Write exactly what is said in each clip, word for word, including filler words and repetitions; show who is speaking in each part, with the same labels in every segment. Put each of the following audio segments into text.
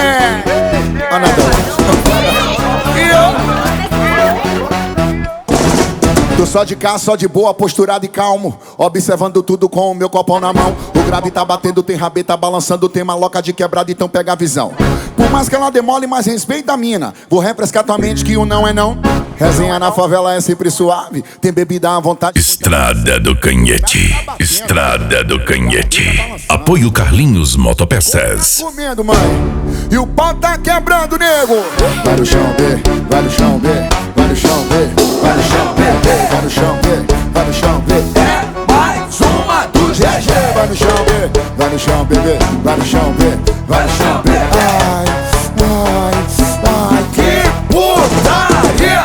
Speaker 1: É. Tô só de cá, só de boa, posturado e calmo, observando tudo com o meu copão na mão. O grave tá batendo, tem rabeta balançando, tem maloca de quebrada, então pega a visão. Por mais que ela demole, mas respeita a mina. Vou refrescar tua mente que o não é não. Resenha na favela é sempre suave, tem bebida à vontade.
Speaker 2: Estrada do Canhete, Estrada do Canhete. Apoio Carlinhos Motopeças.
Speaker 1: Comendo, mãe. E o pau tá quebrando, nego. Vai no chão, B, vai no chão, B, vai no chão, B, vai no chão, B, vai no chão, B, vai no chão, B.
Speaker 3: É mais uma do G G.
Speaker 1: Vai no chão, B, vai no chão, bebê, vai no chão, B, vai no chão, B. Ai, ai, ai,
Speaker 3: Que putaria!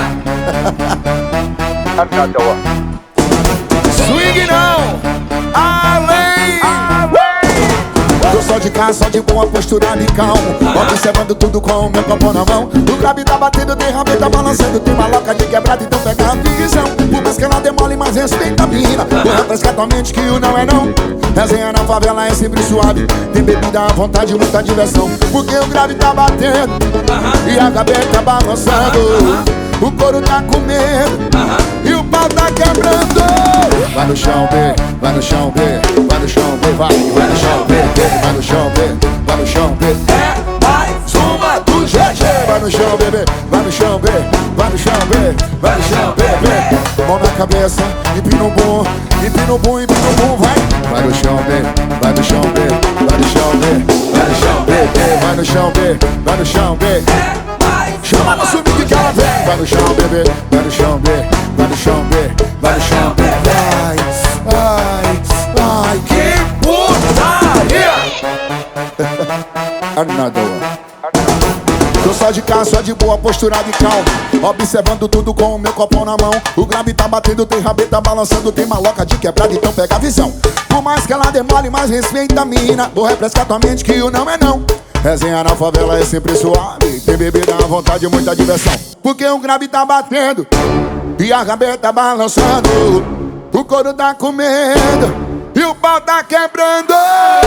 Speaker 1: swing não, além. Tô só de cá, só de boa, posturado e calmo, observando tudo com o meu copo na mão. O grave tá batendo, tem rabeta balançando, tem maloca de quebrada, então pega a visão. Por mais que ela demole, mas respeita a mina. Vou refrescar tua mente que o não é não. Resenha na favela é sempre suave, tem bebida à vontade, muita diversão. Porque o grave tá batendo e a gaveta balançando. O couro tá com medo e o pau tá quebrando. Vai no chão, B, vai no chão, B, vai no chão, B, vai, vai no chão, B, vai no chão, B, vai no chão, B.
Speaker 3: É mais uma do G G.
Speaker 1: Vai no chão, bebê, vai no chão, B, vai no chão, B, vai no chão, B, B. Mão na cabeça, empina o bum, empina o bum, empina o bum, vai. Vai no chão, B, vai no chão, B, vai no chão, B, vai no chão, B, B. Vai no chão, B, vai no chão, B. Chama no swing que ela vem. Vai no chão, bebê, vai no chão, B, vai no chão, B, vai no chão, B. Vai, vai, vai,
Speaker 3: Que putaria!
Speaker 1: another one. Tô só de cá, só de boa, posturado e calmo, observando tudo com o meu copão na mão. O grave tá batendo, tem rabeta balançando, tem maloca de quebrada, então pega a visão. Por mais que ela demole, mas respeita a mina. Vou refrescar tua mente que o não é não. Resenha na favela é sempre suave, tem bebida à vontade, muita diversão. Porque o grave tá batendo e a rabeta balançando. O couro tá com medo e o pau tá quebrando.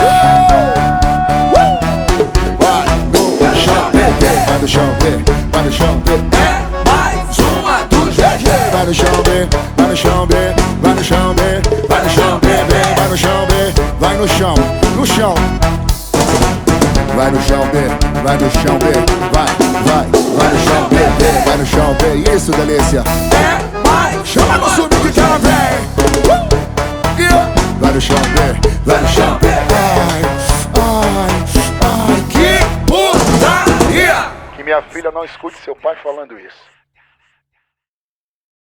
Speaker 1: Vai no chão, B, vai no chão, B.
Speaker 3: É mais uma do G G.
Speaker 1: Vai no chão, B, vai no chão, B, vai no chão, B, vai no chão, B, B. Vai no chão, B, vai no chão, no chão. Vai no chão, B, vai no chão, B, vai, vai, vai no chão, B, B. Vai no chão, B, isso, delícia.
Speaker 3: É mais
Speaker 1: Chama no swing que ela vem. Vai no chão, B, vai no chão, B. Ai, ai, ai,
Speaker 3: Que putaria!
Speaker 4: Que minha filha não escute seu pai falando isso.